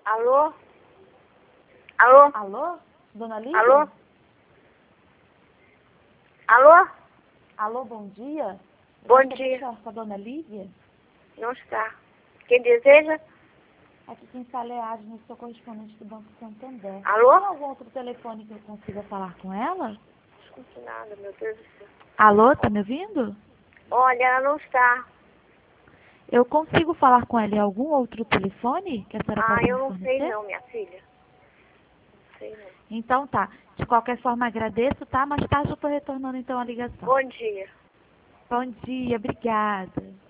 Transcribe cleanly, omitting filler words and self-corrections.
Alô? Alô? Alô? Dona Lívia? Alô? Alô? Alô, bom dia. Bom Eu dia. falar com a Dona Lívia? Não está. Quem deseja? Aqui quem fala é a Agnes, sou correspondente do Banco Santander. Alô? Tem algum outro telefone que eu consiga falar com ela? Não escuto nada, meu Deus do céu. Alô, tá me ouvindo? Olha, ela não está. Eu consigo falar com ela em algum outro telefone que a senhora Ah, possa me eu não sei fornecer? não, minha filha. Não sei não. Então tá. De qualquer forma, agradeço, tá? Mais tarde eu tô retornando então a ligação. Bom dia. Bom dia, obrigada.